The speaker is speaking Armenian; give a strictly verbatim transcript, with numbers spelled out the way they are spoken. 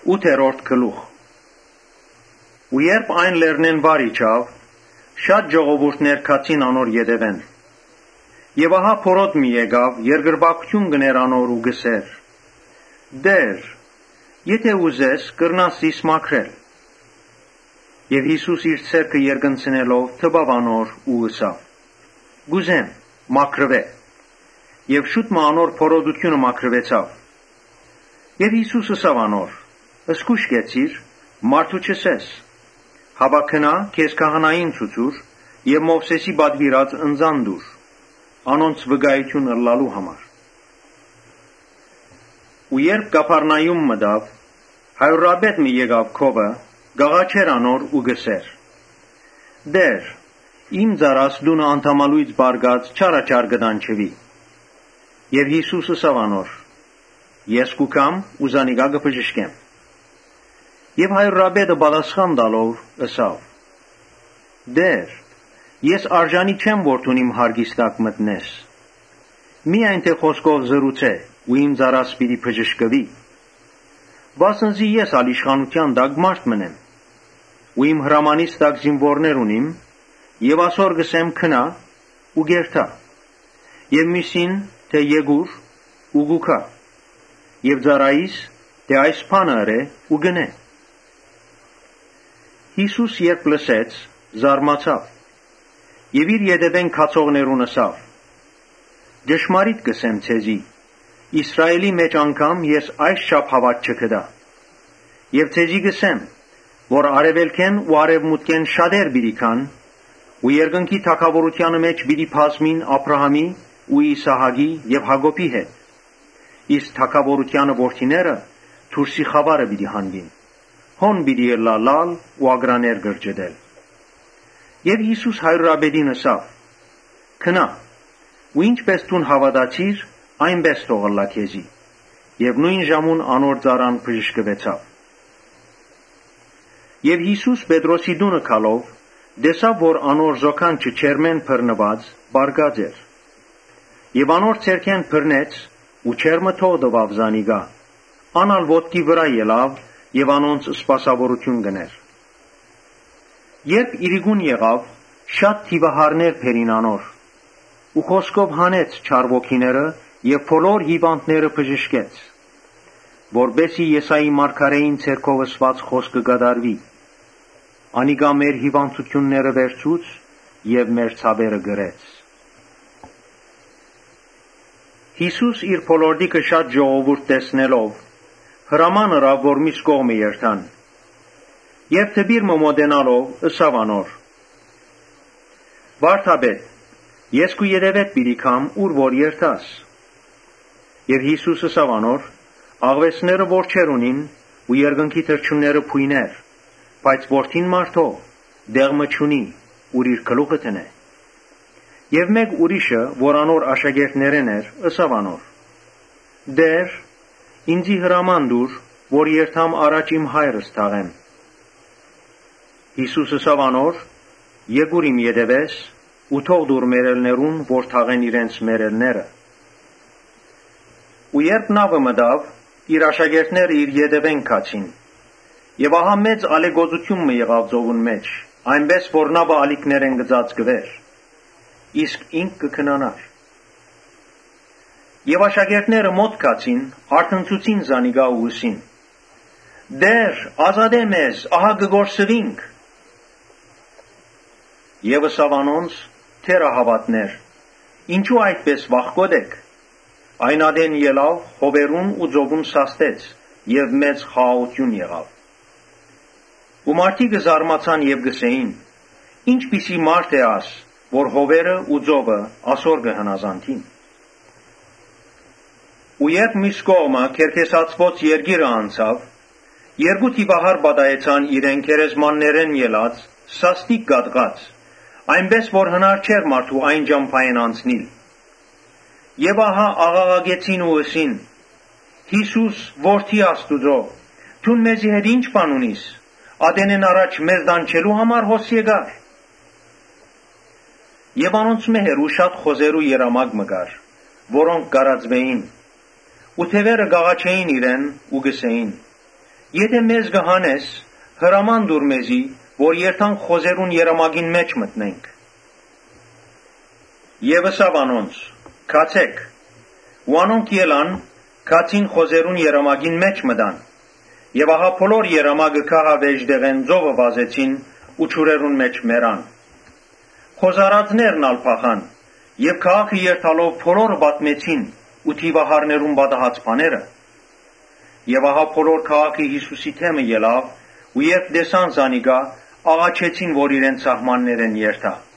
ութերորդ գլուխ։ Ու երբ այն լեռնեն վար իջավ, շատ ժողովուրդներ քացին անոր ետևեն։ Եվ ահա փորոտ մի եկավ, երկրպագություն գներ անոր ու գսեր. Դեր, եթե ուզես, կրնաս զիս մաքրել։ Եվ Հիսուս իր ցերկը երկնցնելով թվավ անոր ու ըսավ. Գուզեմ, մաքրվե։ Եվ շուտ մը անոր փորոտությունը մաքրվեցավ։ Եվ Հիսուս ըսավ անոր. Ըսկուշ կեցիր, մարդու չսես, հավաքնա քեզ քահանային ցուցուր եւ Մովսեսի բադվիրած ընձան դուր, անոնց վկայություն ըլլալու համար։ Ու երբ Կափառնայում մտավ, հայրապետ մի եկավ քովը, գաղաչեր անոր ու գսեր. Դեր, իմ ծառաս դունը անդամալույց բարգած չարաչար գտանչվի։ Եվ Հիսուս ըսավ անոր. Ես կուքամ ու զանիկա կբժշկեմ։ Եվ հայրապետը պատասխան տալով ըսավ. Դեր, ես արժանի չեմ որ դու իմ հարգիս տակ մտնես։ Միայն թե խոսքով զրուցե ու իմ ծառաս պիտի բժշկվի։ Վասնզի ես ալ իշխանության տակ մարդ մնեմ։ Ու իմ հրամանից տակ զինվորներ ունիմ, եւ ասոր գսեմ քնա ու գերթա։ Եվ միսին թե եկուր ու գուքա։ Եվ ծառայիս թե այս բանը ըրե ու գնե։ Հիսուս երբ լսեց, զարմացավ, եւ իր ետևեն քացողներուն ըսավ. Ճշմարիտ կսեմ ցեզի, Իսրայելի մեջ անգամ ես այս չափ հավատ չգտա։ Եվ ցեզի կսեմ, որ արևելքեն ու արևմուտքեն շատեր պիտի կան, ու երկնքի թագավորությանը մեջ պիտի բազմին Աբրահամի ու Իսահակի եւ Հակոբի հետ։ Իսկ թագավորությանը որդիները դուրսի խավարը պիտի հանվին։ Հոն պիտի լալալ ու ագրաներ գրջդել։ Եվ Հիսուս հայրապետին ըսավ. Քնա, ու ինչպես դուն հավատացիր, այնպես թողլա քեզի։ Եվ նույն ժամուն անոր ծառան բժշկվեցավ։ Եվ Հիսուս Պետրոսի դունը քալով դեսավ, որ անոր զոքանչը չերմեն բռնված բարգած էր։ Եվ անոր ցերքեն բռնեց ու չերմը թողդվավ զանիկա։ Անալ ոտքի վրա ելավ եւ անոնց սպասավորություն գներ։ Երբ իրիկուն եղավ, շատ թիվահարներ բերին անոր, ու խոսքով հանեց չարվոքիները եւ բոլոր հիվանդները բժշկեց, որբեսի Եսայի մարգարեին ցերկով ըսված խոսքը կատարվի. Անիկա մեր հիվանդությունները վերցուց եւ մեր ցավերը գրեց։ Հիսուս իր փոլորդիկը շատ ժողովուրդ տեսնելով հրաման ըրավ, որ միս կողմը երթան։ Եվ թբիր մոմոդենալով ըսավ անոր. Վարդապետ, ես քու ետևետ պիտի կամ ուր որ երթաս։ Եվ Հիսուս ըսավ անոր. աղվեսները որջեր ունին ու երկնքի թրջունները փույներ, բայց որդին մարդո դեղմը չունի, ուր իր գլուխը տնե։ Եվ մեկ ուրիշը, որ անոր աշակերտներեն էր, ըսավ անոր. Դեր, ինձի հրաման դուր, որ երթամ առաջ իմ հայրս թաղեմ։ Հիսուս ըսավ անոր. Եկուր իմ ետևես ու թող դուր մերելներուն, որ թաղեն իրենց մերելները։ Ու երբ նավը մտավ, իր աշակերտները իր ետևեն քացին։ Եվ ահա մեծ ալեգոծություն մը եղավ ծովուն մեջ, այնպես որ նավը ալիքներեն գծածկվեր, իսկ ինք կքնանար։ Եվ աշակերտները մոտ քացին, արթնցուցին զանիկա ու ուսին. Դեր, ազատե մեզ, ահա կգործվինք։ Եվ ըսավ անոնց, թերահավատներ, ինչու այդպես վախկոտ եք։ Այն ադեն ելավ, հովերուն ու ծովուն սաստեց, եւ մեծ խաղաղություն եղավ։ Ու մարդիկը զարմացան եւ գսեին. Ինչպիսի մարդ է աս, որ հովերը ու ծովը ասոր կհնազանդին։ Ու երբ մյուս կողմը քերքեսացված երգիրը անցավ, երկու թիվահար բադայեցան իրեն քերեզմաններեն ելած, սաստիկ գատղած, այնպես որ հնար չէր մարդու այն ջամփային անցնիլ։ Եվ ահա աղաղակեցին ու ըսին. Հիսուս, որդի Աստուծո, դուն մեզի հետ ինչ բան ունիս, ադենեն առաջ մեզ դանչելու համար հոս եկար։ Եվ անոնց մեհերու շատ խոզերու երամակ մգար, որոնք կարածվեին, ու թևերը գաղաչեին իրեն ու գսեին. Եթե մեզ գահանես, հրաման դուր մեզի, որ երթանք խոզերուն երամագին մեջ մտնենք։ Եվ ըսավ անոնց. «Քացեք», ու անոնք ելան, քացին խոզերուն երամագին մեջ մտան, եւ ահա բոլոր երամագը քահավեժ դեղեն ծովը վազեցին ու ջուրերուն մեջ մերան։ Խոզարածներն ալ փախան, եւ քաղաքը երթալով բոլորը պատմեցին ու թիվահարներուն պատահած բաները։ Եվ ահա բոլոր քաղաքի Հիսուսի թեմը ելավ, ու երբ տեսան զանիկա, աղաչեցին, որ իրենց սահմաններեն երթա։